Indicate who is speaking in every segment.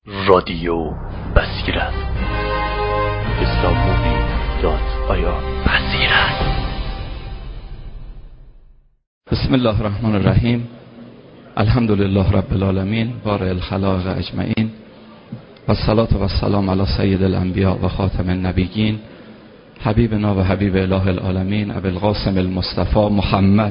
Speaker 1: رادیو بصیرت بصیرت.
Speaker 2: بسم الله الرحمن الرحیم. الحمد لله رب العالمین بارئ الخلائق اجمعین و الصلاة و السلام علی سید الانبیاء و خاتم النبیین حبیبنا و حبیب اله العالمین ابی القاسم المصطفى محمد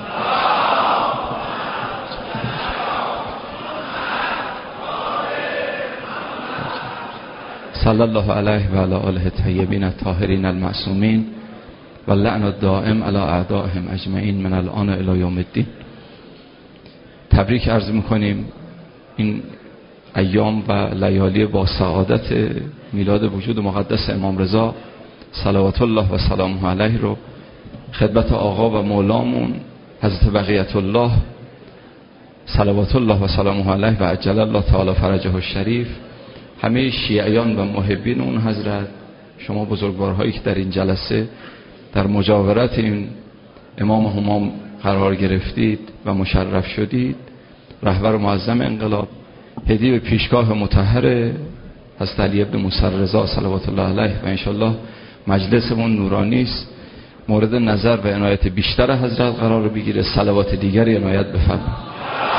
Speaker 2: صلی الله علیه و علی آله الطیبین الطاهرین المعصومین و اللعن الدائم علی اعدائهم اجمعین من الان الی یوم الدین. تبریک عرض میکنیم این ایام و لیالی با سعادت میلاد وجود مقدس امام رضا صلوات الله و سلامه علیه رو خدمت آقا و مولامون حضرت بقیت الله صلوات الله و سلامه علیه و عجل الله تعالی فرجه الشریف، همه شیعیان و محبین اون حضرت، شما بزرگوارهایی که در این جلسه در مجاورت این امام همام قرار گرفتید و مشرف شدید، رهبر معظم انقلاب، هدیه به پیشگاه مطهر حضرت علی ابن موسی رضا صلوات الله علیه و انشالله مجلسمون نورانی است، مورد نظر و عنایت بیشتر حضرت قرار بگیره. صلوات دیگری عنایت بفرمایید.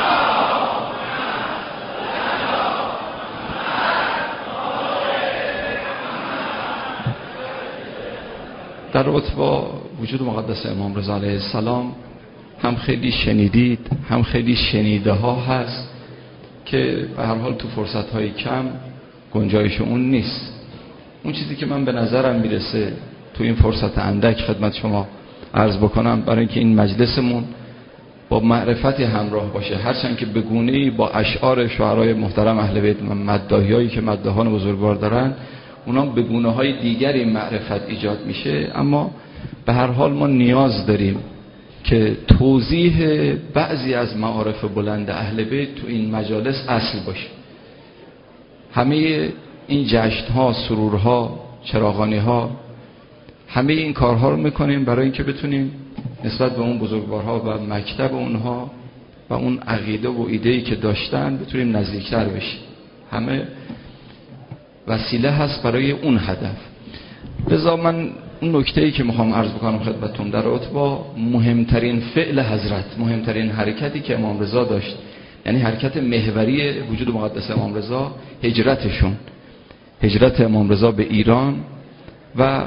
Speaker 2: در رابطه با وجود مقدس امام رضا علیه السلام هم خیلی شنیدید هم خیلی شنیده ها هست که به هر حال تو فرصت های کم گنجایش اون نیست. اون چیزی که من به نظرم میرسه تو این فرصت اندک خدمت شما عرض بکنم، برای اینکه این مجلسمون با معرفتی همراه باشه، هرچند که به گونه‌ای با اشعار شعرای محترم اهل بیت و مداحیایی که مداحان بزرگوار دارن اونا به گونه‌های دیگری معرفت ایجاد میشه، اما به هر حال ما نیاز داریم که توضیح بعضی از معارف بلند اهل بیت تو این مجالس اصل باشه. همه این جشن‌ها، سرورها، چراغانی‌ها، همه این کارها رو میکنیم برای اینکه بتونیم نسبت به اون بزرگوارها و مکتب اونها و اون عقیده و ایده‌ای که داشتن بتونیم نزدیکتر بشیم. همه وسیله هست برای اون هدف. لذا من اون نکته‌ای که میخوام عرض بکنم خدمتتون در رابطه با مهمترین فعل حضرت، مهمترین حرکتی که امام رضا داشت، یعنی حرکت محوری وجود مقدس امام رضا، هجرتشون، هجرت امام رضا به ایران و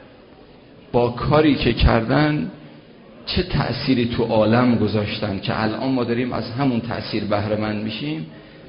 Speaker 2: با کاری که کردن چه تأثیری تو عالم گذاشتن که الان ما داریم از همون تأثیر بهره مند میشیم.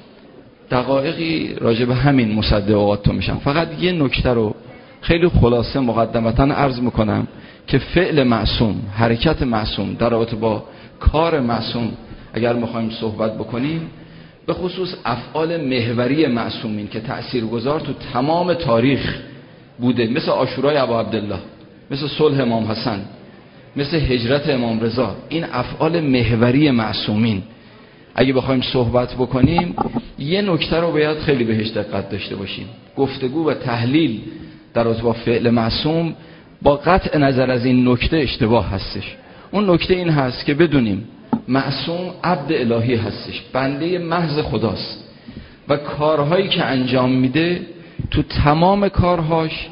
Speaker 2: دقایقی راجع به همین مصدقات میشم. فقط یه نکته رو خیلی خلاصه مقدمتا عرض میکنم که فعل معصوم، حرکت معصوم در رابطه با کار معصوم اگر میخوایم صحبت بکنیم، به خصوص افعال محوری معصومین که تأثیرگذار تو تمام تاریخ بوده، مثل عاشورای ابا عبدالله، مثل صلح امام حسن، مثل هجرت امام رضا، این افعال محوری معصومین اگه بخوایم صحبت بکنیم یه نکته رو باید خیلی بهش دقت داشته باشیم. گفتگو و تحلیل در رابطه با فعل معصوم با قطع نظر از این نکته اشتباه هستش. اون نکته این هست که بدونیم معصوم عبد الهی هستش، بنده محض خداست و کارهایی که انجام میده تو تمام کارهاش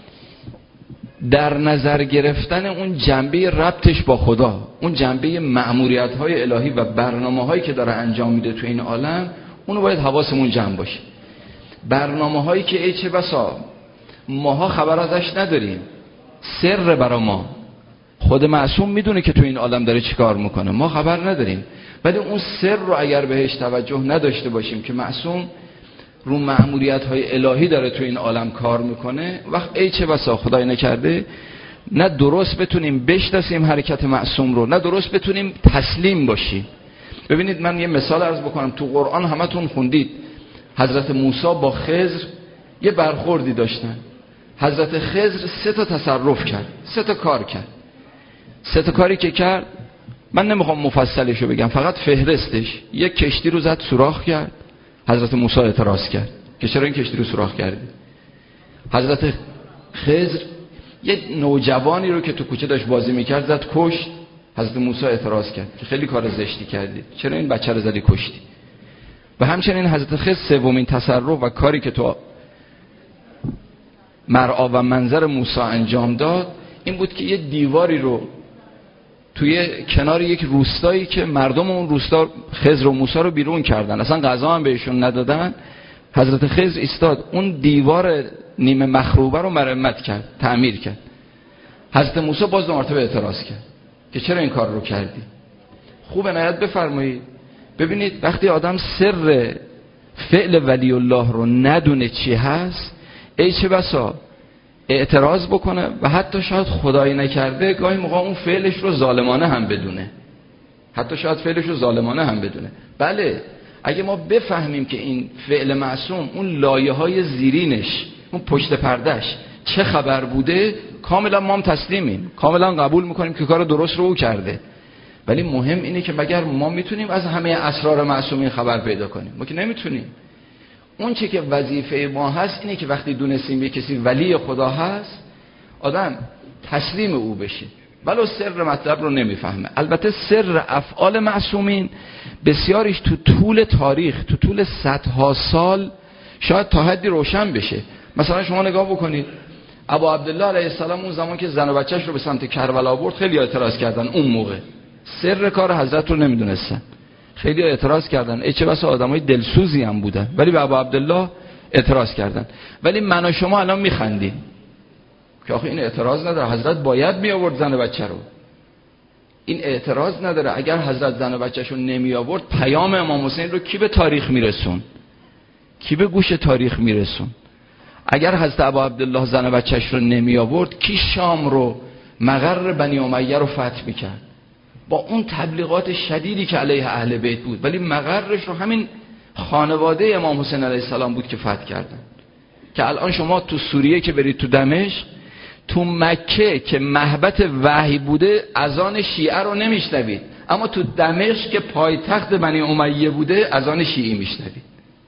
Speaker 2: در نظر گرفتن اون جنبه ربطش با خدا، اون جنبه مأموریت‌های الهی و برنامه‌هایی که داره انجام میده تو این عالم، اونو باید حواسمون جمع باشه. برنامه‌هایی که ای چه بسا ماها خبر ازش نداریم، سر برا ما، خود معصوم میدونه که تو این عالم داره چیکار میکنه، ما خبر نداریم، ولی اون سر رو اگر بهش توجه نداشته باشیم که معصوم رو مأموریت‌های الهی داره تو این عالم کار میکنه، وقت ای چه بسا خدای نکرده نه درست بتونیم بشناسیم حرکت معصوم رو، نه درست بتونیم تسلیم باشیم. ببینید من یه مثال عرض بکنم. تو قرآن همتون خوندید حضرت موسی با خضر یه برخوردی داشتن. حضرت خضر 3 تا تصرف کرد، 3 تا کار کرد. 3 تا کاری که کرد من نمیخوام مفصلشو بگم، فقط فهرستش. یک کشتی رو زد سوراخ کرد، حضرت موسی اعتراض کرد که چرا این کشتی رو سوراخ کردی. حضرت خضر یک نوجوانی رو که تو کوچه داشت بازی میکرد زد کشت، حضرت موسی اعتراض کرد که خیلی کار زشتی کردی، چرا این بچه رو زدی کشتی. و همچنین حضرت خضر سومین تصرف و کاری که تو مرعا و منظر موسی انجام داد این بود که یه دیواری رو توی کنار یک روستایی که مردم اون روستا خضر و موسی رو بیرون کردن، اصلا غذا هم بهشون ندادن، حضرت خضر ایستاد اون دیوار نیمه مخروبه رو مرمت کرد، تعمیر کرد. حضرت موسی باز دو مرتبه اعتراض کرد که چرا این کار رو کردی. خوب عنایت بفرمایید ببینید وقتی آدم سر فعل ولی الله رو ندونه چی هست، ای چه بسا اعتراض بکنه و حتی شاید خدایی نکرده گاهی موقع اون فعلش رو ظالمانه هم بدونه، حتی شاید فعلش رو ظالمانه هم بدونه. بله اگه ما بفهمیم که این فعل معصوم اون لایه‌های زیرینش، اون پشت پردهش چه خبر بوده، کاملا ما هم تسلیمیم، کاملا قبول میکنیم که کار درست رو او کرده. ولی مهم اینه که مگر ما میتونیم از همه اسرار معصومین خبر پیدا کنیم؟ ما که نمیتونیم. اون چه که وظیفه ما هست اینه که وقتی دونستیم یه کسی ولی خدا هست آدم تسلیم او بشه ولو سر مطلب رو نمیفهمه. البته سر افعال معصومین بسیاریش تو طول تاریخ، تو طول صدها سال شاید تا حدی روشن بشه. مثلا شما نگاه بکنید ابا عبدالله علیه السلام اون زمان که زن و بچه‌ش رو به سمت کربلا برد خیلی اعتراض کردن، اون موقع سر کار حضرت رو نمیدونستن، خیلی اعتراض کردن، ای چه بسا آدمای دلسوزی هم بودن ولی به ابا عبدالله اعتراض کردن. ولی من و شما الان میخندیم که آخه این اعتراض نداره، حضرت باید می آورد زن و بچه رو، این اعتراض نداره. اگر حضرت زن و بچه‌شو نمی آورد پیام امام حسین رو کی به تاریخ میرسون؟ کی به گوش تاریخ میرسون؟ اگر حضرت ابا عبدالله زن و بچه‌ش رو نمی آورد کی شام رو، مقر بنی امیه رو فتح میکرد؟ با اون تبلیغات شدیدی که علیه اهل بیت بود، ولی مقرش رو همین خانواده امام حسین علیه السلام بود که فتح کردن. که الان شما تو سوریه که برید، تو دمشق، تو مکه که مهبط وحی بوده اذان شیعه رو نمیشنوید، اما تو دمشق که پایتخت بنی امیه بوده اذان شیعی میشنوید.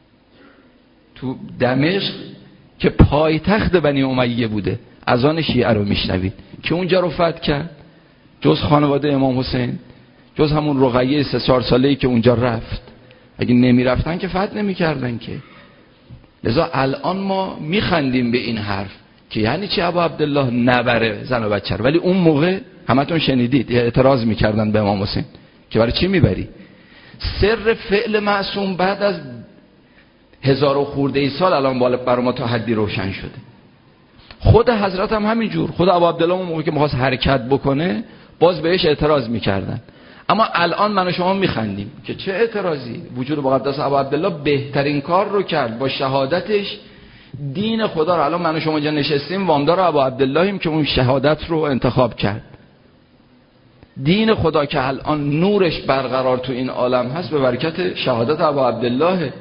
Speaker 2: تو دمشق که پایتخت بنی امیه بوده اذان شیعه رو میشنوید. که اونجا رو فتح کرد جز خانواده امام حسین، جز همون رقیه 3-4 ساله‌ای که اونجا رفت. اگه نمی رفتن که فتح نمی کردن که. لذا الان ما میخندیم به این حرف که یعنی چی ابا عبدالله نبره زن و بچه رو، ولی اون موقع همتون شنیدید اعتراض میکردن به امام حسین که برای چی میبری. سر فعل معصوم بعد از 1000 و خورده سال الان برای ما تا حدی روشن شده. خود حضرت هم همینجور، خود ابا عبدالله اون موقع که می‌خواست حرکت بکنه باز بهش اعتراض میکردن. اما الان من و شما میخندیم که چه اعتراضی، وجود مقدس ابا عبدالله بهترین کار رو کرد، با شهادتش دین خدا رو، الان من و شما اینجا نشستیم وامدار ابا عبداللهیم که اون شهادت رو انتخاب کرد. دین خدا که الان نورش برقرار تو این عالم هست به برکت شهادت ابا عبدالله.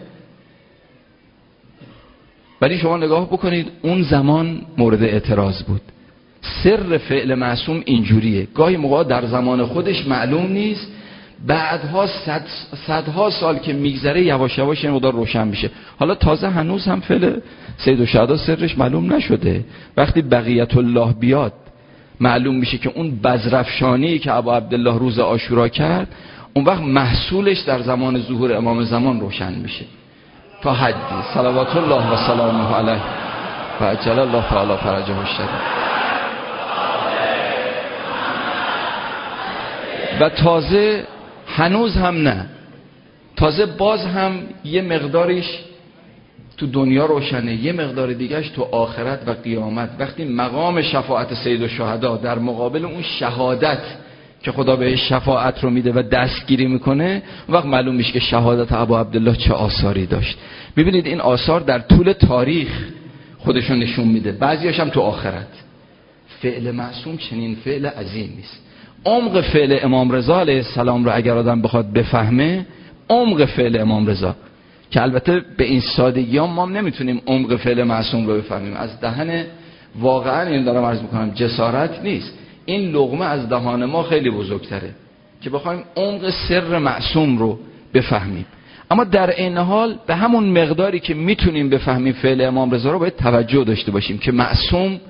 Speaker 2: ولی شما نگاه بکنید اون زمان مورد اعتراض بود. سر فعل معصوم اینجوریه، گاهی موقع در زمان خودش معلوم نیست، بعدها صدها سال که میگذره یواش یواش این مقدار روشن میشه. حالا تازه هنوز هم فعل سید الشهدا سرش معلوم نشده. وقتی بقیت الله بیاد معلوم میشه که اون بزرفشانی که ابا عبدالله روز عاشورا کرد اون وقت محصولش در زمان ظهور امام زمان روشن میشه. تا حدی صلوات الله و سلامه علیه و عجل الله تعالی فرجه الشریف. و تازه هنوز هم نه، تازه باز هم یه مقدارش تو دنیا روشنه، یه مقدار دیگهش تو آخرت و قیامت. وقتی مقام شفاعت سید الشهدا در مقابل اون شهادت که خدا به شفاعت رو میده و دستگیری میکنه، وقت معلوم میشه که شهادت ابا عبدالله چه آثاری داشت. ببینید این آثار در طول تاریخ خودشون نشون میده، بعضیاش هم تو آخرت. فعل معصوم چنین فعل عظیم نیست. عمق فعل امام رضا علیه السلام رو اگر آدم بخواد بفهمه، عمق فعل امام رضا، که البته به این سادگی ها ما نمیتونیم عمق فعل معصوم رو بفهمیم، از دهن واقعا این دارم عرض میکنم جسارت نیست، این لقمه از دهان ما خیلی بزرگتره که بخوایم عمق سر معصوم رو بفهمیم. اما در این حال به همون مقداری که میتونیم بفهمیم فعل امام رضا رو باید توجه داشته باشیم که معصوم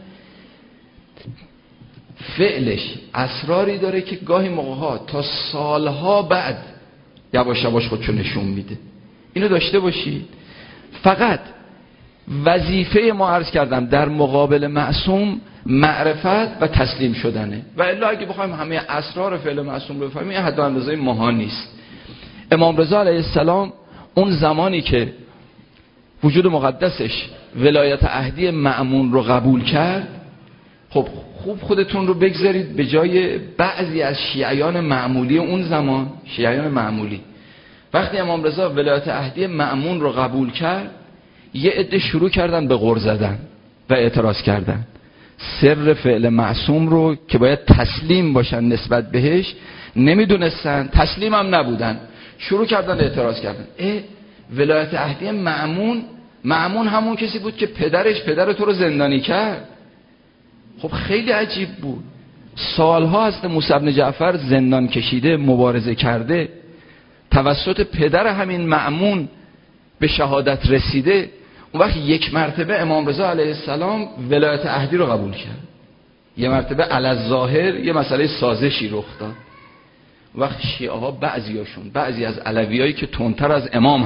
Speaker 2: فعلش اسراری داره که گاهی موقع‌ها تا سالها بعد یواش یواش خودشو نشون میده. اینو داشته باشید. فقط وظیفه ما عرض کردم در مقابل معصوم معرفت و تسلیم شدنه، و الا اگه بخوایم همه اسرار فعل معصوم رو بفهمیم این حد و اندازه ماها نیست. امام رضا علیه السلام اون زمانی که وجود مقدسش ولایت عهدی مأمون رو قبول کرد، خب خوب خودتون رو بگذارید به جای بعضی از شیعیان معمولی اون زمان. شیعیان معمولی وقتی امام رضا ولایت عهدی مأمون رو قبول کرد، یه عده شروع کردن به غر زدن و اعتراض کردن. سر فعل معصوم رو که باید تسلیم باشن نسبت بهش نمیدونستن، تسلیم هم نبودن، شروع کردن اعتراض کردن. ولایت عهدی مأمون همون کسی بود که پدر تو رو زندانی کرد. خب خیلی عجیب بود. سالها هست موسی بن جعفر زندان کشیده، مبارزه کرده، توسط پدر همین مأمون به شهادت رسیده. اون وقت یک مرتبه امام رضا علیه السلام ولایت عهدی رو قبول کرد، یه مرتبه علی الظاهر یه مسئله سازشی رخ داد. وقت شیعه ها بعضی از علویایی که تندتر از امام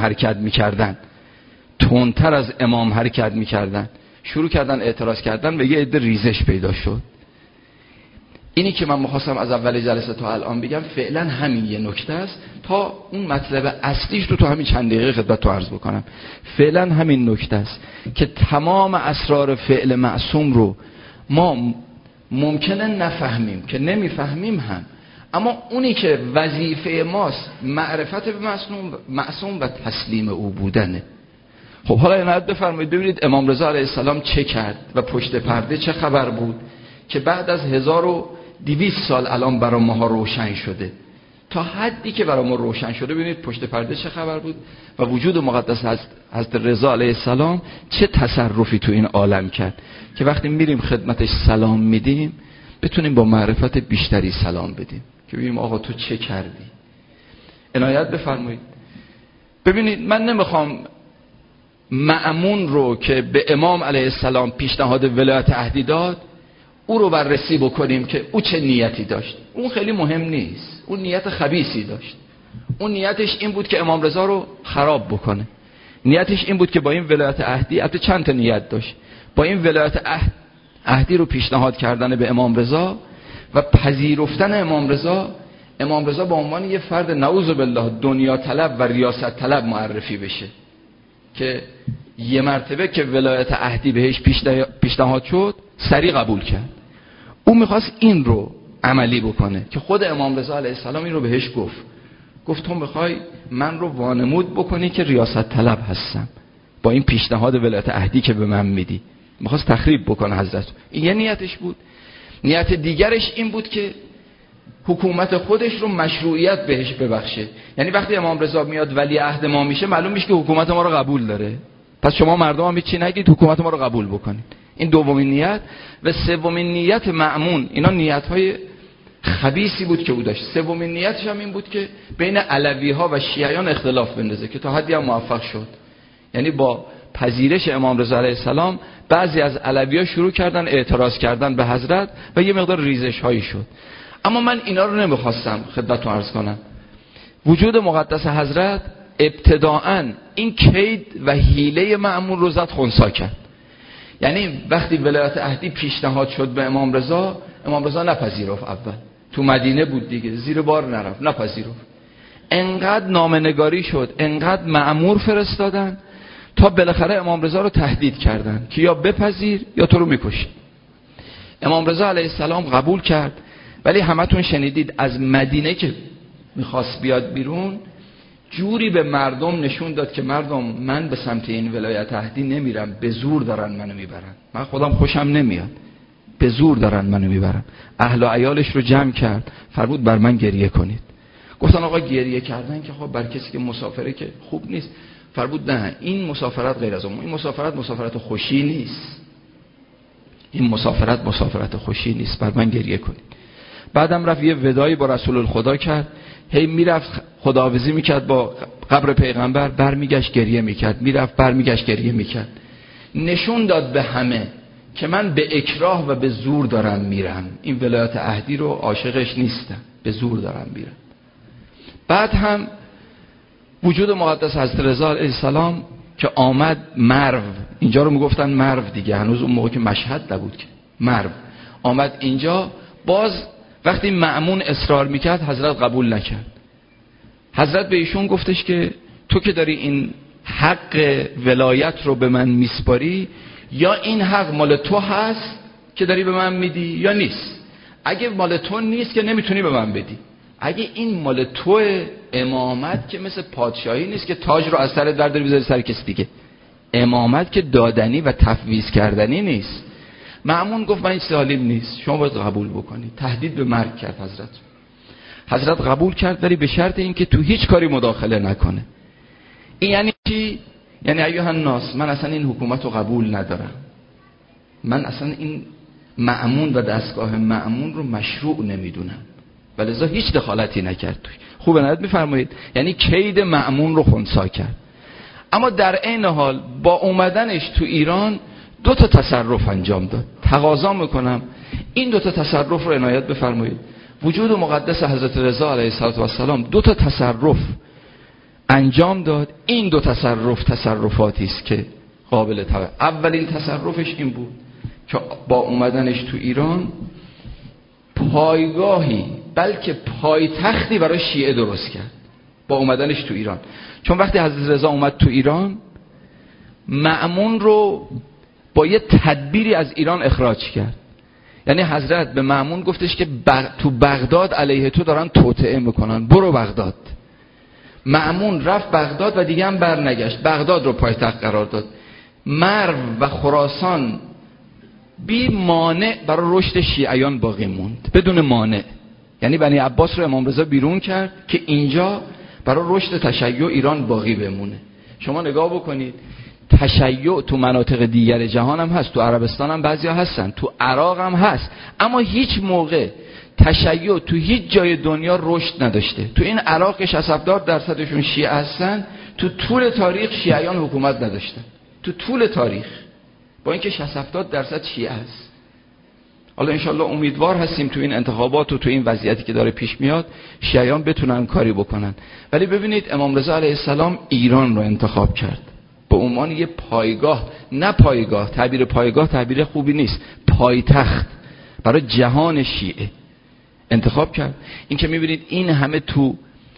Speaker 2: حرکت میکردن شروع کردن اعتراض کردن و یه عده ریزش پیدا شد. اینی که من می‌خواستم از اول جلسه تا الان بگم فعلا همین یه نکته است، تا اون مطلب اصلیش رو تو همین چند دقیقه خدمتتون عرض بکنم. فعلا همین نکته است که تمام اسرار فعل معصوم رو ما ممکنه نفهمیم، که نمیفهمیم هم، اما اونی که وظیفه ماست معرفت به معصوم و تسلیم او بودنه. خب حالا عنایت بفرمایید ببینید امام رضا علیه السلام چه کرد و پشت پرده چه خبر بود که بعد از 1200 سال الان برای ما روشن شده. تا حدی که برای ما روشن شده ببینید پشت پرده چه خبر بود و وجود مقدس حضرت رضا علیه السلام چه تصرفی تو این عالم کرد که وقتی میریم خدمتش سلام میدیم بتونیم با معرفت بیشتری سلام بدیم، که ببینیم آقا تو چه کردی. عنایت بفرمایید. ببینید من نمیخوام مأمون رو که به امام علیه السلام پیشنهاد ولایت عهدی داد او رو بررسی بکنیم که او چه نیتی داشت. اون خیلی مهم نیست. اون نیت خبیثی داشت. اون نیتش این بود که امام رضا رو خراب بکنه. نیتش این بود که با این ولایت عهدی، البته چند تا نیت داشت، با این ولایت عهدی رو پیشنهاد کردن به امام رضا و پذیرفتن امام رضا به عنوان یه فرد نعوذ بالله دنیا طلب و ریاست طلب معرفی بشه، که یه مرتبه که ولایت عهدی بهش پیشنهاد شد سریع قبول کرد. او میخواست این رو عملی بکنه که خود امام رضا علیه السلام این رو بهش گفت تو میخوای من رو وانمود بکنی که ریاست طلب هستم با این پیشنهاد ولایت عهدی که به من میدی. میخواست تخریب بکنه حضرت. این یه نیتش بود. نیت دیگرش این بود که حکومت خودش رو مشروعیت بهش ببخشه. یعنی وقتی امام رضا میاد ولی عهد ما میشه معلوم میشه که حکومت ما رو قبول داره، پس شما مردم هم چی نگید، حکومت ما رو قبول بکنید. این دومین نیت. و سومین نیت مأمون، اینا نیت‌های خبیثی بود که او داشت. سومین نیتش هم این بود که بین علوی‌ها و شیعیان اختلاف بندازه، که تا حدی هم موفق شد. یعنی با پذیرش امام رضا علیه السلام بعضی از علوی‌ها شروع کردن اعتراض کردن به حضرت و یه مقدار ریزش‌هایی شد. اما من اینا رو نمیخواستم خدمتتون عرض کنم. وجود مقدس حضرت ابتداءً این کید و حیله مأمون رو زد خنثی کرد. یعنی وقتی ولایت عهدی پیشنهاد شد به امام رضا نپذیرفت. اول تو مدینه بود دیگه، زیر بار نرفت، نپذیرفت. انقدر نامه‌نگاری شد، انقدر مأمور فرستادن تا بالاخره امام رضا رو تهدید کردن که یا بپذیر یا تو رو میکشیم. امام رضا علیه السلام قبول کرد، ولی همتون شنیدید از مدینه که میخواست بیاد بیرون جوری به مردم نشون داد که مردم من به سمت این ولایت عهدی نمیرم، به زور دارن منو میبرن، من خودم خوشم نمیاد، به زور دارن منو میبرن. اهل و عیالش رو جمع کرد، فرمود بر من گریه کنید. گفتن آقا گریه کردن که خب بر کسی که مسافره که خوب نیست. فرمود نه، این مسافرت غیر از اون، این مسافرت خوشی نیست، این مسافرت خوشی نیست، بر من گریه کنید. بعدم رفت یه ودایی با رسول الخدا کرد، هی میرفت خداحافظی میکرد با قبر پیغمبر، برمیگشت گریه میکرد، میرفت برمیگشت گریه میکرد. نشون داد به همه که من به اکراه و به زور دارم میرم، این ولایت عهدی رو عاشقش نیستم، به زور دارم میرم. بعد هم وجود مقدس حضرت رضا علیه السلام که آمد مرو، اینجا رو میگفتن مرو دیگه، هنوز اون موقع که مشهد نبود که، مرو آمد اینجا. باز وقتی مأمون اصرار میکرد حضرت قبول نکرد. حضرت به ایشون گفتش که تو که داری این حق ولایت رو به من میسپاری، یا این حق مال تو هست که داری به من میدی یا نیست. اگه مال تو نیست که نمیتونی به من بدی. اگه این مال توه، امامت که مثل پادشاهی نیست که تاج رو از سر در داری بذاری سر کسی دیگه. امامت که دادنی و تفویض کردنی نیست. مأمون گفت من این سالیم نیست، شما باید قبول بکنید. تهدید به مرگ کرد حضرت قبول کرد، ولی به شرط اینکه تو هیچ کاری مداخله نکنه. این یعنی چی؟ یعنی ایها الناس، من اصلا این حکومت رو قبول ندارم، من اصلا این مأمون و دستگاه مأمون رو مشروع نمیدونم، ولذا هیچ دخالتی نکرد توی. خوبه ندید میفرمایید؟ یعنی کید مأمون رو خنثی کرد. اما در عین حال با اومدنش تو ایران 2 تا تصرف انجام داد. تقاضا میکنم این 2 تا تصرف رو عنایت بفرمایید. وجود مقدس حضرت رضا علیه السلام 2 تا تصرف انجام داد. این 2 تصرف تصرفاتی است که قابل توجه. اولین تصرفش این بود که با اومدنش تو ایران پایگاهی، بلکه پایتختی برای شیعه درست کرد. با اومدنش تو ایران، چون وقتی حضرت رضا اومد تو ایران، مأمون رو با یه تدبیری از ایران اخراج کرد. یعنی حضرت به مأمون گفتش که تو بغداد علیه تو دارن توطئه میکنن، برو بغداد. مأمون رفت بغداد و دیگه هم برنگشت. بغداد رو پایتخت قرار داد. مرو و خراسان بی مانع برای رشد شیعیان باقی موند، بدون مانع. یعنی بنی عباس رو امام رضا بیرون کرد که اینجا برای رشد تشیع ایران باقی بمونه. شما نگاه بکنید، تشیع تو مناطق دیگر جهان هم هست، تو عربستان هم بعضیا هستن، تو عراق هم هست، اما هیچ موقع تشیع تو هیچ جای دنیا رشد نداشته. تو این عراق 60% شیعه هستن، تو طول تاریخ شیعیان حکومت نداشتن، تو طول تاریخ، با اینکه 60% شیعه هست. حالا انشالله امیدوار هستیم تو این انتخابات و تو این وضعیتی که داره پیش میاد شیعیان بتونن کاری بکنن. ولی ببینید امام رضا علیه السلام ایران رو انتخاب کرد به عنوان یه پایگاه، نه پایگاه، تعبیر پایگاه تعبیر خوبی نیست، پایتخت برای جهان شیعه انتخاب کرد. این که میبینید این همه تو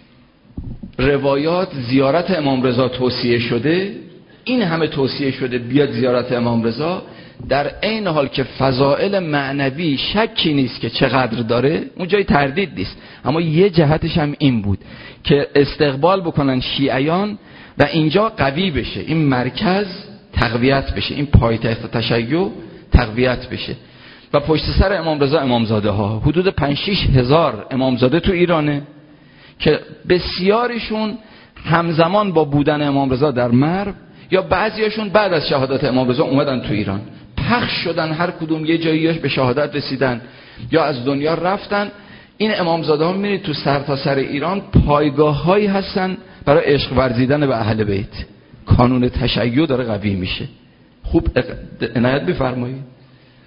Speaker 2: روایات زیارت امام رضا توصیه شده، این همه توصیه شده بیاد زیارت امام رضا، در عین حال که فضائل معنوی شکی نیست که چقدر داره، اون جای تردید نیست، اما یه جهتش هم این بود که استقبال بکنن شیعیان و اینجا قوی بشه، این مرکز تقویت بشه، این پایتخت تشیع تقویت بشه. و پشت سر امام رضا امامزاده ها، حدود 5-6 هزار امامزاده تو ایرانه که بسیاریشون همزمان با بودن امام رضا در مرو یا بعضیاشون بعد از شهادت امام رضا اومدن تو ایران، پخش شدن، هر کدوم یه جاییش به شهادت رسیدن یا از دنیا رفتن. این امامزاده ها می‌بینید تو سرتاسر ایران پایگاه هایی هستن برای عشق ورزیدن به اهل بیت. کانون تشیع داره قوی میشه. خوب عنایت بفرمایید.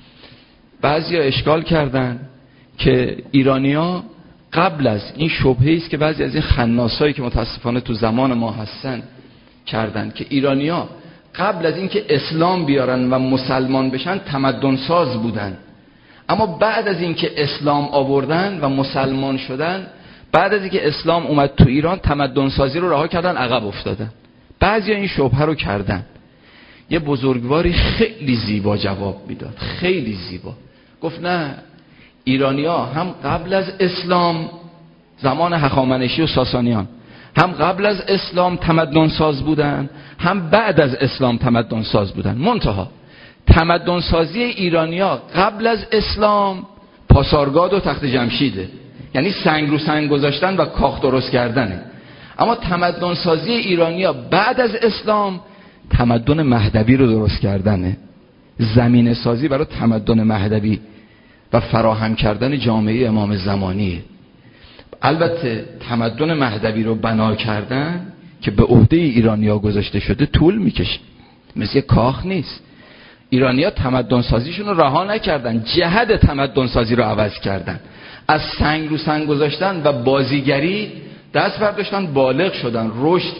Speaker 2: بعضیا اشکال کردن که ایرانی‌ها قبل از این شبهه‌ای است که بعضی از این خناسایی که متاسفانه تو زمان ما هستن کردن که ایرانی‌ها قبل از اینکه اسلام بیارن و مسلمان بشن تمدن ساز بودن، اما بعد از اینکه اسلام آوردن و مسلمان شدن، بعد از اینکه اسلام اومد تو ایران تمدن سازی رو رها کردن، عقب افتادن. بعضیا این شبهه رو کردن. یه بزرگواری خیلی زیبا جواب میداد، خیلی زیبا. گفت نه، ایرانی‌ها هم قبل از اسلام زمان هخامنشی و ساسانیان هم قبل از اسلام تمدن ساز بودن، هم بعد از اسلام تمدن ساز بودن. منتها تمدن سازی ایرانی‌ها قبل از اسلام پاسارگاد و تخت جمشیده، یعنی سنگ رو سنگ گذاشتن و کاخ درست کردنه. اما تمدن سازی ایرانی‌ها بعد از اسلام تمدن مهدوی رو درست کردنه، زمینه سازی برای تمدن مهدوی و فراهم کردن جامعه امام زمانیه. البته تمدن مهدوی رو بنا کردن که به عهده ایرانی‌ها گذاشته شده طول میکشه، مثل کاخ نیست. ایرانی‌ها تمدن سازیشون رو رها نکردن، جهت تمدن سازی رو عوض کردن. از سنگ رو سنگ گذاشتن و بازیگری دست برداشتن، بالغ شدن،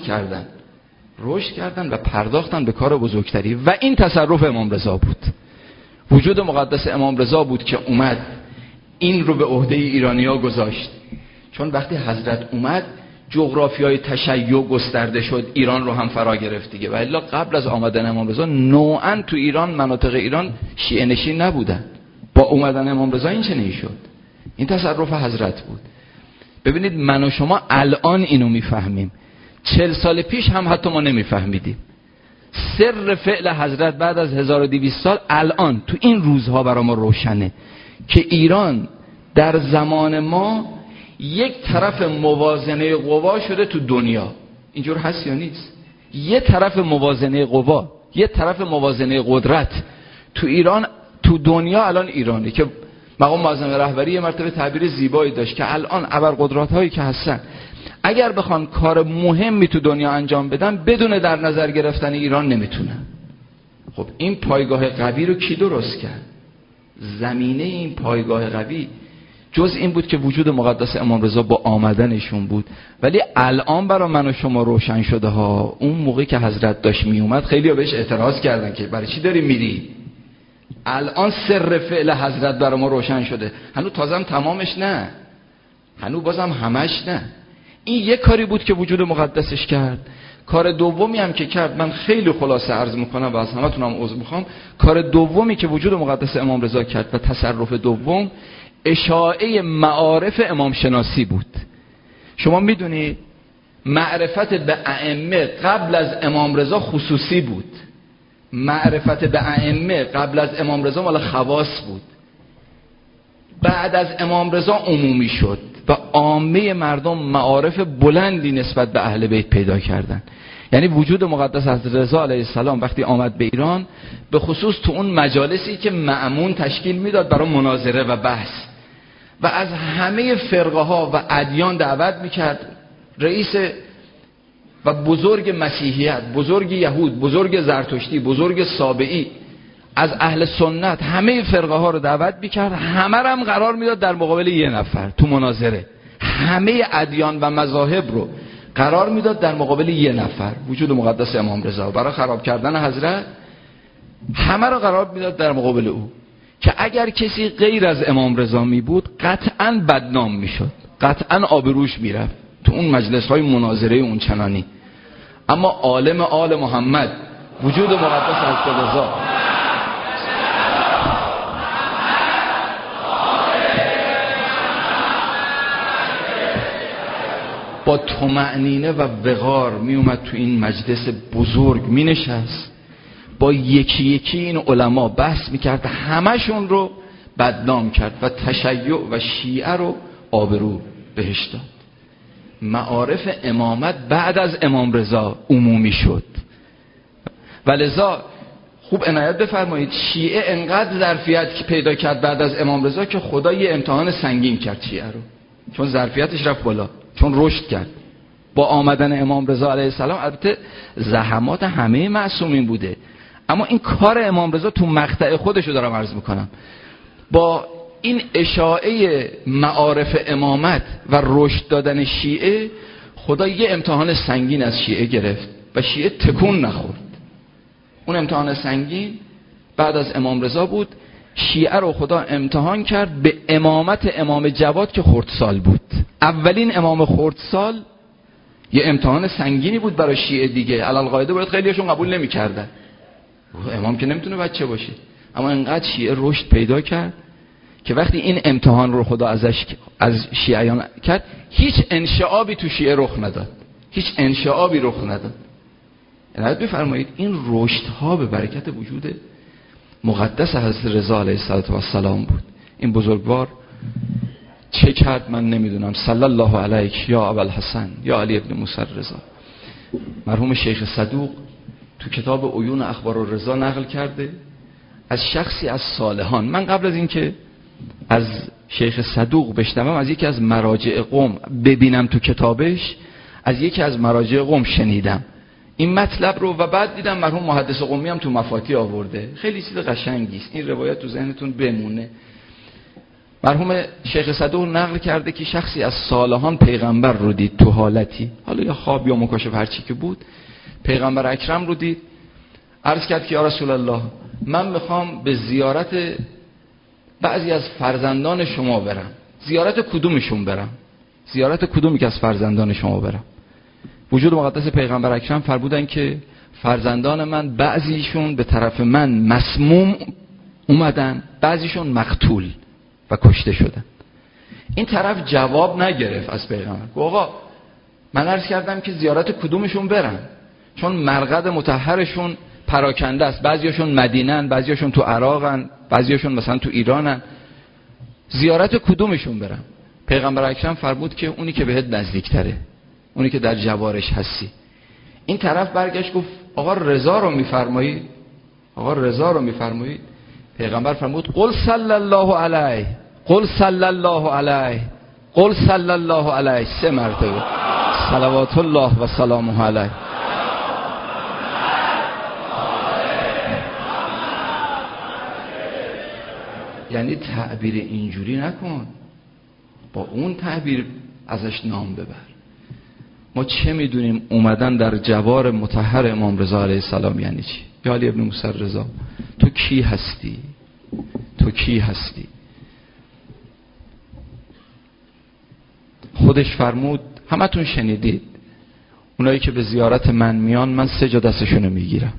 Speaker 2: رشد کردن و پرداختن به کار بزرگتری. و این تصرف امام رضا بود، وجود مقدس امام رضا بود که اومد این رو به عهده ایرانی‌ها گذاشت. چون وقتی حضرت اومد جغرافیای تشیع گسترده شد، ایران رو هم فرا گرفت دیگه. و الا قبل از آمدن امام رضا نوعاً تو ایران، مناطق ایران شیعه نشین نبودن. با اومدن امام رضا این چنین شد. این تصرف حضرت بود. ببینید من و شما الان اینو میفهمیم، 40 سال پیش هم حتی ما نمیفهمیدیم. سر فعل حضرت بعد از 1200 سال الان تو این روزها برای ما روشنه که ایران در زمان ما یک طرف موازنه قوا شده تو دنیا. اینجور هست یا نیست؟ یه طرف موازنه قوا، یه طرف موازنه قدرت تو ایران، تو دنیا الان ایرانه که مقام معظم رهبری یه مرتبه تعبیر زیبایی داشت که الان ابرقدرت هایی که هستن اگر بخوان کار مهمی تو دنیا انجام بدن بدون در نظر گرفتن ایران نمیتونن. خب این پایگاه قوی رو کی درست کرد؟ زمینه این پایگاه قوی جز این بود که وجود مقدس امام رضا با آمدنشون بود. ولی الان برای من و شما روشن شده ها. اون موقعی که حضرت داشت می اومد خیلی ها بهش اعتراض کردن که برای چی داری میری؟ الان سر فعل حضرت برای ما روشن شده. هنوز تازم تمامش نه، هنوز بازم همش نه. این یک کاری بود که وجود مقدسش کرد. کار دومی هم که کرد، من خیلی خلاصه عرض میکنم و از همتونم عذر میخوام، کار دومی که وجود مقدس امام رضا کرد و تصرف دوم اشاعه معارف امام شناسی بود. شما میدونید معرفت به ائمه قبل از امام رضا خصوصی بود، معرفت به ائمه قبل از امام رضا مال خواص بود، بعد از امام رضا عمومی شد و عامه مردم معارف بلندی نسبت به اهل بیت پیدا کردن. یعنی وجود مقدس حضرت رضا علیه السلام وقتی آمد به ایران، به خصوص تو اون مجالسی که مأمون تشکیل میداد برای مناظره و بحث و از همه فرقه ها و ادیان دعوت میکرد، رئیس و بزرگ مسیحیت، بزرگ یهود، بزرگ زرتشتی، بزرگ سابعی، از اهل سنت، همه فرقه ها رو دعوت میکرد، همه رو هم قرار میداد در مقابل یه نفر تو مناظره. همه ادیان و مذاهب رو قرار میداد در مقابل یه نفر، وجود مقدس امام رضا. برای خراب کردن حضرت همه رو قرار میداد در مقابل او، که اگر کسی غیر از امام رضا می بود قطعاً بدنام میشد، قطعاً آبروش میرفت تو اون مجلس های مناظره اون چنانی. اما عالم آل محمد، وجود مقدس حضرت رضا، با طمأنینه و وقار می اومد تو این مجلس بزرگ می نشست، با یکی یکی این علما بحث می کرد، همشون رو بدنام کرد و تشیع و شیعه رو آبرو بهش داد. معارف امامت بعد از امام رضا عمومی شد و لذا خوب عنایت بفرمایید، شیعه انقدر ظرفیت پیدا کرد بعد از امام رضا که خدا یه امتحان سنگین کرد شیعه رو، چون ظرفیتش رفت بالا، چون رشد کرد با آمدن امام رضا علیه السلام. البته زحمات همه معصومین بوده، اما این کار امام رضا تو مقطع خودشو دارم عرض میکنم. با این اشاعه معارف امامت و رشد دادن شیعه، خدا یه امتحان سنگین از شیعه گرفت و شیعه تکون نخورد. اون امتحان سنگین بعد از امام رضا بود. شیعه رو خدا امتحان کرد به امامت امام جواد که خردسال بود. اولین امام خردسال یه امتحان سنگینی بود برای شیعه دیگه. علالقاعده باید خیلیشون قبول نمی‌کردن، امام که نمیتونه بچه باشه. اما انقدر شیعه رشد پیدا کرد که وقتی این امتحان رو خدا از شیعیان کرد، هیچ انشعابی تو شیعه رخ نداد، هیچ انشعابی رخ نداد. عنایت بفرمایید، این رشدها به برکت وجود مقدس حضرت رضا علیه السلام بود. این بزرگوار چه کرد من نمیدونم. صلی الله علیک یا ابوالحسن یا علی ابن موسی رضا. مرحوم شیخ صدوق تو کتاب عیون اخبار الرضا نقل کرده از شخصی از صالحان. من قبل از این که از شیخ صدوق بشنوم، از یکی از مراجع قوم ببینم تو کتابش، از یکی از مراجع قوم شنیدم این مطلب رو و بعد دیدم مرحوم محدث قمی هم تو مفاتی آورده. خیلی چیز قشنگی است، این روایت تو ذهنتون بمونه. مرحوم شیخ صدوق نقل کرده که شخصی از صالحان پیغمبر رو دید تو حالتی، حالا یا خواب یا مکاشف هرچی که بود، پیغمبر اکرم رو دید، عرض کرد که یا رسول الله من میخوام به زیارت بعضی از فرزندان شما برم. زیارت کدومشون برم؟ زیارت کدومی که از فرزندان شما برم؟ وجود مقدس پیغمبر اکرم فرمودن که فرزندان من بعضیشون به طرف من مسموم اومدن، بعضیشون مقتول و کشته شدن. این طرف جواب نگرفت از پیغمبر. آقا من عرض کردم که زیارت کدومشون برم، چون مرقد مطهرشون پراکنده است، بعضیاشون مدینه‌ن، بعضیاشون تو عراقن، بعضیاشون مثلا تو ایرانن، زیارت کدومشون برم؟ پیغمبر اکرم فرمود که اونی که بهت نزدیکتره، اونی که در جوارش هستی. این طرف برگشت گفت آقا رضا رو میفرمایید؟ آقا رضا رو میفرمایید؟ پیغمبر فرمود قل صلی الله علیه، قل صلی الله علیه، قل صلی الله علیه، 3 مرتبه صلوات الله و سلامه علیه. یعنی تعبیر اینجوری نکن، با اون تعبیر ازش نام ببر. ما چه میدونیم اومدن در جوار مطهر امام رضا علیه السلام یعنی چی؟ یا علی ابن موسی رضا تو کی هستی؟ تو کی هستی؟ خودش فرمود، همتون شنیدید، اونایی که به زیارت من میان من 3 جا دستشونو میگیرم.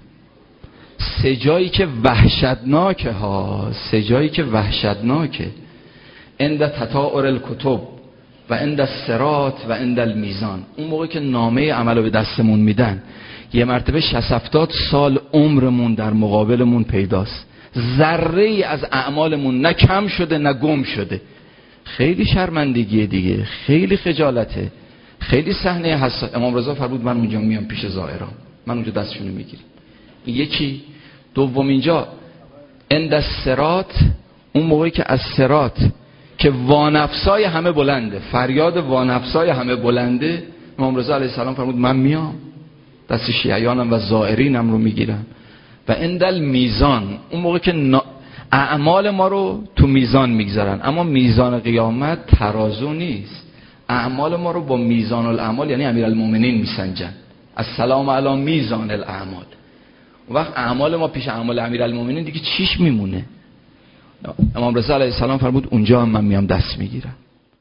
Speaker 2: 3 جایی که وحشتناکه ها، 3 جایی که وحشتناکه. عند تطاور الکتب و عند الصراط و عند المیزان. اون موقع که نامه عملو به دستمون میدن، یه مرتبه 60-70 سال عمرمون در مقابلمون پیداست، ذره ای از اعمالمون نه کم شده نه گم شده. خیلی شرمندگیه دیگه، خیلی خجالته، خیلی صحنه حساس. امام رضا فرمود من اونجا میام پیش زائران، من اونجا دستشونو میگیرم. یکی دوم اینجا عند الصراط، اون موقعی که از صراط که وانفسای همه بلنده، فریاد وانفسای همه بلنده، امام رضا علیه السلام فرمود من میام دست شیعیانم و زائرینم رو میگیرم. و عند المیزان، اون موقع که اعمال ما رو تو میزان میگذارن، اما میزان قیامت ترازو نیست، اعمال ما رو با میزان الاعمال یعنی امیرالمومنین میسنجن. السلام علی میزان الاعمال. اون وقت اعمال ما پیش اعمال امیرالمومنین دیگه چیش میمونه؟ امام رضا علیه السلام فرمود اونجا هم من میام دست میگیرم.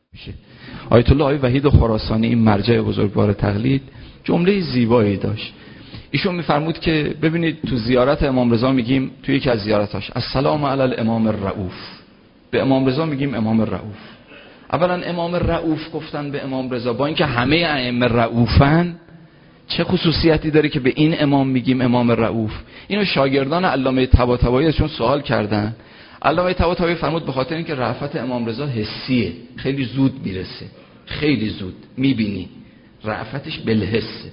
Speaker 2: آیت الله آقای وحید خراسانی، این مرجع بزرگوار تقلید، جمله زیبایی داشت. ایشون میفرمود که ببینید تو زیارت امام رضا میگیم، تو یکی از زیارتاش السلام علی الامام الرؤوف، به امام رضا میگیم امام الرؤوف. اولا امام الرؤوف گفتن به امام رضا، با اینکه همه ائمه رؤوفن، چه خصوصیتی داره که به این امام میگیم امام الرؤوف؟ اینو شاگردان علامه طباطبایی ازشون سوال کردن. علامه طباطبایی فرمود به خاطر اینکه رأفت امام رضا حسیه، خیلی زود میرسه، خیلی زود میبینی، رأفتش بالحسه.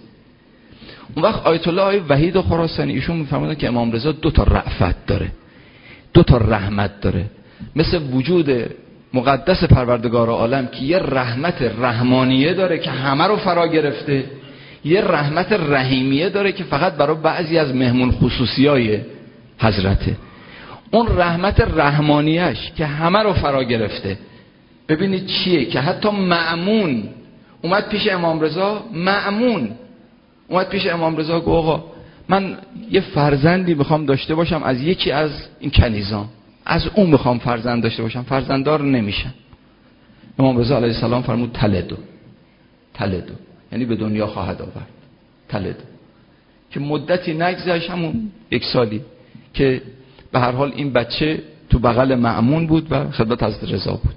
Speaker 2: اون وقت آیت الله آقای وحید خراسانی ایشون میفرمودن که امام رضا 2 تا رأفت داره، 2 تا رحمت داره، مثل وجود مقدس پروردگار عالم که یه رحمت رحمانیه داره که همه رو فرا گرفته، یه رحمت رحیمیه داره که فقط برای بعضی از مهمون خصوصیای حضرته. اون رحمت رحمانیش که همه رو فرا گرفته، ببینید چیه که حتی مأمون اومد پیش امام رضا، مأمون اومد پیش امام رضا گفت آقا من یه فرزندی میخوام داشته باشم از یکی از این کنیزان، از اون میخوام فرزند داشته باشم، فرزنددار نمیشم. امام رضا علیه السلام فرمود تلدو، تلدو یعنی به دنیا خواهد آورد، تلدو. که مدتی نگذشت، همون 1 سالی که به هر حال این بچه تو بغل مأمون بود و خدمت حضرت رضا بود.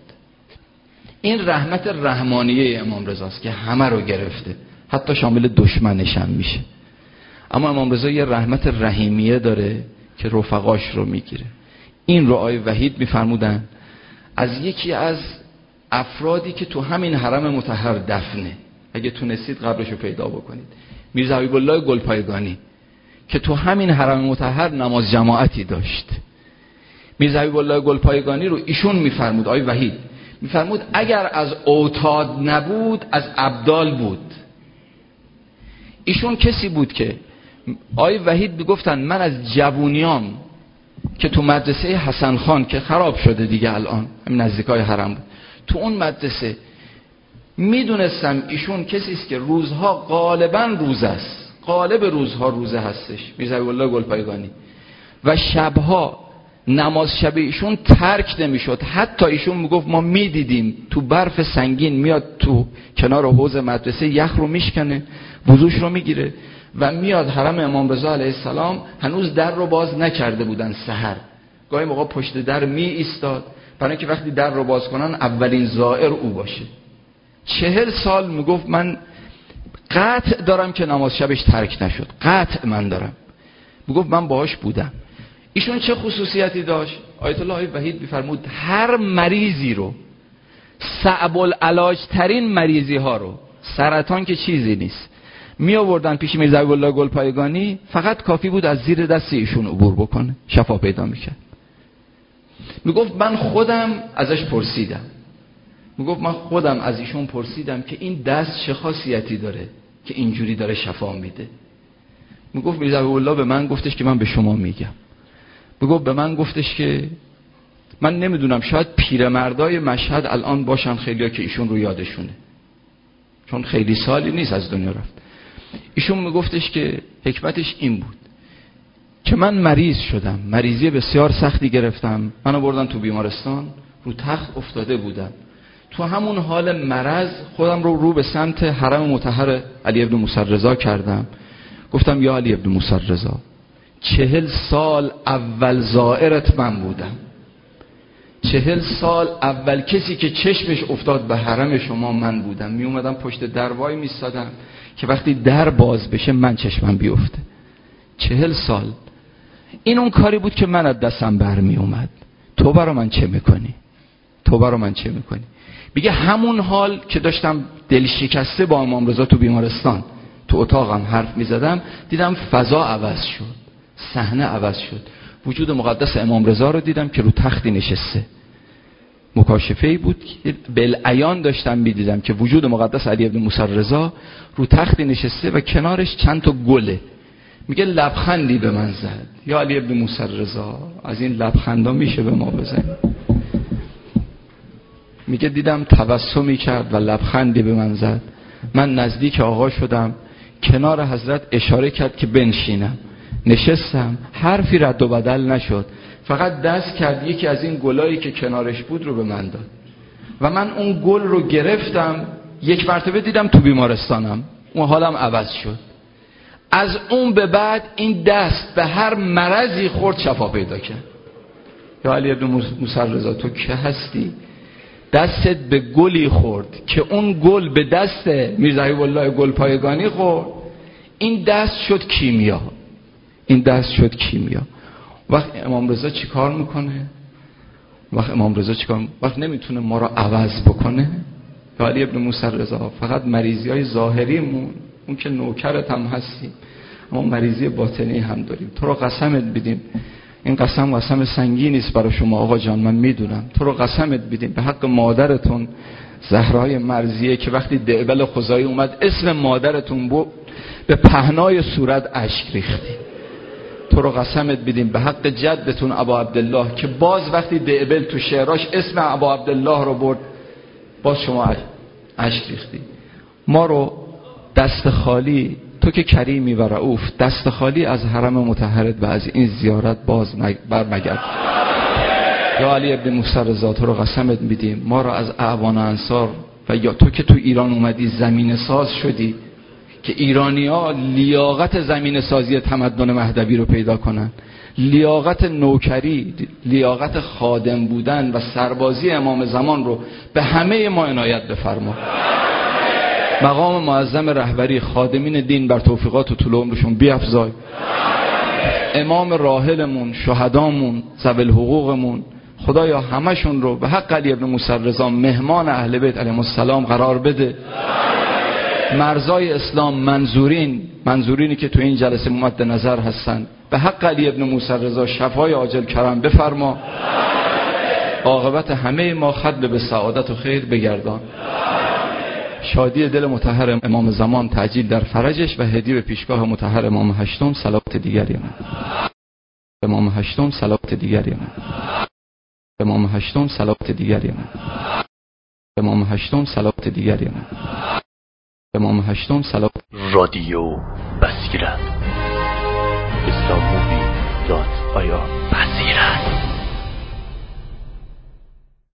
Speaker 2: این رحمت رحمانیه امام رضاست که همه رو گرفته، حتی شامل دشمنش هم میشه. اما امام رضا یه رحمت رحیمیه داره که رفقاش رو میگیره. این رو آقای وحید میفرمودن از یکی از افرادی که تو همین حرم مطهر دفنه، اگه تونستید قبرشو پیدا بکنید، میرزا حبیب الله گلپایگانی که تو همین حرم مطهر نماز جماعتی داشت. میرزا حبیب الله گلپایگانی رو ایشون میفرمود، آقای وحید میفرمود اگر از اوتاد نبود از ابدال بود. ایشون کسی بود که آقای وحید میگفتن من از جوونیام که تو مدرسه حسن خان که خراب شده دیگه الان، همین نزدیکای حرم بود، تو اون مدرسه میدونستم ایشون کسی است که روزها غالبا روزه است، غالب روزها روزه هستش، میرزا حبیب‌الله گلپایگانی، و شبها نماز شب ایشون ترک نمیشد. حتی ایشون میگفت ما میدیدیم تو برف سنگین میاد تو کنار حوض مدرسه، یخ رو میشکنه، وضوش رو میگیره و میاد حرم امام رضا علیه السلام، هنوز در رو باز نکرده بودن سحر، گاهی موقع پشت در می ایستاد برای اینکه وقتی در رو باز کنن اولین زائر او باشه. 40 سال میگفت من قطع دارم که نماز شبش ترک نشد، قطع من دارم. میگفت من باهاش بودم. ایشون چه خصوصیتی داشت؟ آیت الله وحید میفرمود هر مریضی رو، صعب العلاج ترین مریضی ها رو، سرطان که چیزی نیست، می آوردن پیش میرزا حبیب‌الله گلپایگانی، فقط کافی بود از زیر دست ایشون عبور بکنه، شفا پیدا میکرد. میگفت من خودم ازش پرسیدم، میگفت من خودم از ایشون پرسیدم که این دست چه خاصیتی داره که اینجوری داره شفا میده. میگفت میرزا حبیب‌الله به من گفتش که من به شما میگم. میگفت به من گفتش که من نمیدونم، شاید پیرمردای مشهد الان باشن خیلیا که ایشون رو یادشونه، چون خیلی سالی نیست از دنیا رفت. ایشون میگفتش که حکمتش این بود که من مریض شدم، مریضی بسیار سختی گرفتم، منو بردن تو بیمارستان، رو تخت افتاده بودم، تو همون حال مرض خودم رو به سمت حرم مطهر علی ابن موسی رضا کردم. گفتم یا علی ابن موسی رضا، 40 سال اول زائرت من بودم، 40 سال اول کسی که چشمش افتاد به حرم شما من بودم. می اومدم پشت در وای میستادم که وقتی در باز بشه من چشمم بیفته. 40 سال این اون کاری بود که من از دستم برمی اومد. تو برا من چه میکنی؟ تو برا من چه میکنی؟ میگه همون حال که داشتم دل شکسته با امام رضا تو بیمارستان تو اتاقم حرف میزدم، دیدم فضا عوض شد، صحنه عوض شد، وجود مقدس امام رضا رو دیدم که رو تختی نشسته. مکاشفه‌ای بود که بالعیان داشتم میدیدم که وجود مقدس علی ابن موسی رضا رو تختی نشسته و کنارش چند تا گله. میگه لبخندی به من زد، یا علی ابن موسی رضا از این لبخندا میشه به ما بزنی؟ میگه دیدم تبسمی کرد و لبخندی به من زد. من نزدیک آقا شدم، کنار حضرت اشاره کرد که بنشینم، نشستم، حرفی رد و بدل نشد، فقط دست کرد یکی از این گلایی که کنارش بود رو به من داد و من اون گل رو گرفتم. یک مرتبه دیدم تو بیمارستانم، اون حالم عوض شد. از اون به بعد این دست به هر مرضی خورد شفا پیدا کرد. یا علی ابن موسی رضا تو که هستی؟ دستت به گلی خورد که اون گل به دست میرزا حبیب‌الله گلپایگانی خورد، این دست شد کیمیا، این دست شد کیمیا. وقت امام رضا چی کار میکنه؟ وقت نمیتونه ما رو عوض بکنه. یا علی ابن موسی رضا فقط مریضی های ظاهریمون، اون که نوکرت هم هستی، اما مریضی باطنی هم داریم. تو رو قسمت بدیم، این قسم سنگینی نیست برای شما آقا جان، من میدونم، تو رو قسمت بدیم به حق مادرتون زهرای مرضیه که وقتی دعبل خزایی اومد اسم مادرتون به پهنای صورت اشک ریختی. تو رو قسمت بدیم به حق جدتون ابا عبدالله که باز وقتی دعبل تو شعراش اسم ابا عبدالله رو برد باز شما اشک ریختی. ما رو دست خالی، تو که کریمی و رؤوف، دست خالی از حرم مطهرت و از این زیارت باز برمگرد. یا علی ابن موسی رضا تو رو قسمت میدیم ما رو از اعوان انصار و یا تو که تو ایران اومدی زمین ساز شدی که ایرانی‌ها لیاقت زمین سازی تمدن مهدوی رو پیدا کنن، لیاقت نوکری، لیاقت خادم بودن و سربازی امام زمان رو به همه ما عنایت بفرما. مقام معظم رهبری خادمین دین بر توفیقات و طول عمرشون بیفزای. امام راحلمون، شهدامون، ذوی الحقوقمون، خدایا همشون رو به حق علی ابن موسی رضا مهمان اهل بیت علیهم السلام قرار بده. مرزای اسلام منظورینی که تو این جلسه مد نظر هستن به حق علی ابن موسی رضا شفای عاجل کرم بفرما. عاقبت همه ما ختم به سعادت و خیر بگردان. شادی دل مطهر امام زمان تعجیل در فرجش و هدیه به پیشگاه مطهر امام هشتم صلوات دیگری. امام هشتم صلوات دیگری من. امام هشتم صلوات دیگری من. امام هشتم صلوات دیگری من. امام هشتم صلوات.
Speaker 1: رادیو بصیرت. islammovie.ir بصیرت.